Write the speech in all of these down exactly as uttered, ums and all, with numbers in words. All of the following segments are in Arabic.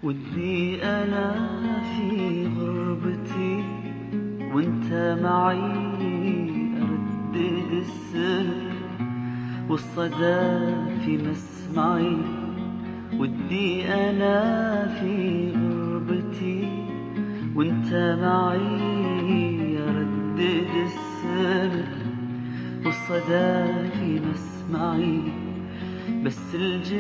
ودي أنا في غربتي وانت معي أردد السر والصدى في مسمعي. ودي أنا في غربتي وانت معي أردد السر والصدى في مسمعي. بس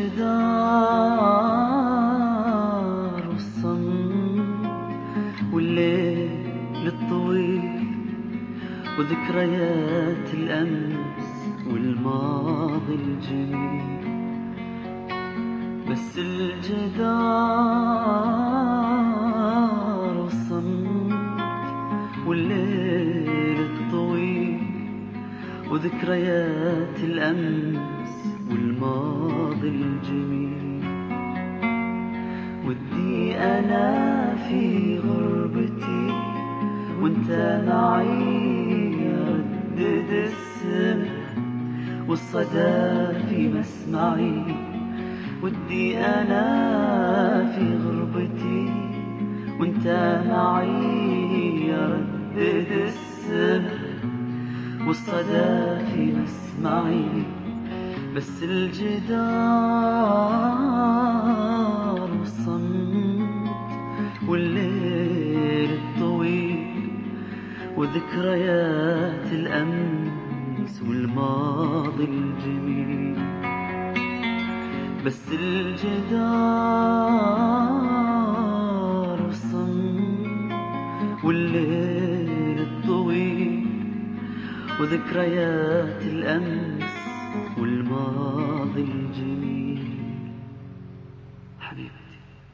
الجدار والصمت والليل الطويل وذكريات الأمس والماضي الجميل. بس الجدار والصمت والليل الطويل وذكريات الأمس والماضي الجميل. ودي أنا في غربتي وانت معي أردد السر والصدى في مسمعي. ودي أنا في غربتي وانت معي أردد السر والصدى في مسمعي. بس الجدار والصمت والليل الطويل وذكريات الأمس والماضي الجميل. بس الجدار والصمت والليل الطويل وذكريات الأمس والماضي الجميل. حبيبتي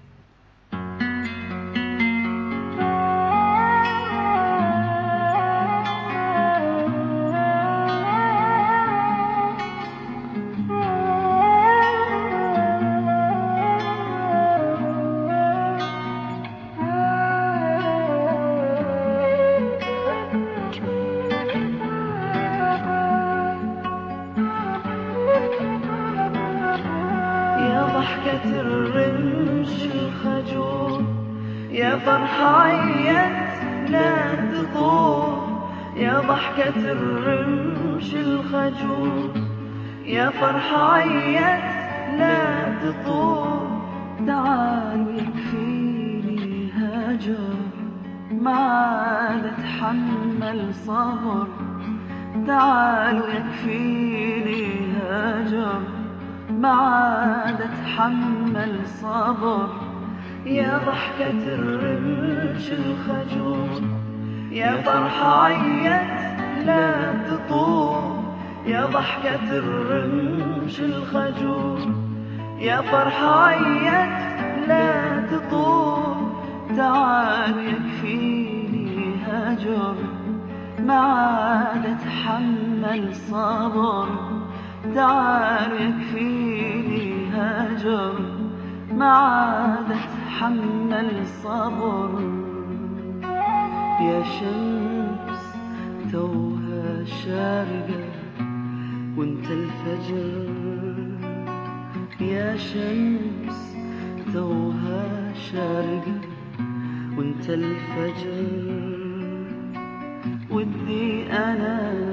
ضحكة الرمش الخجول يا فرحة عيت لا تطول. يا ضحكة الرمش الخجول يا فرحة عيت لا تطول. تعالوا يكفيني هجر ما عاد اتحمل صبر. تعالوا يكفيني هجر ما عاد اتحمل صبر. يا ضحكة الرمش الخجول يا فرحة عيت لا تطول. يا ضحكة الرمش الخجول يا فرحة عيت لا تطول. تعال يكفيني هجر ما عاد اتحمل صبر. تعال يكفيني هجر ما عاد اتحمل صبر. يا شمس توها شارقة وانت الفجر. يا شمس توها شارقة وانت الفجر. ودي أنا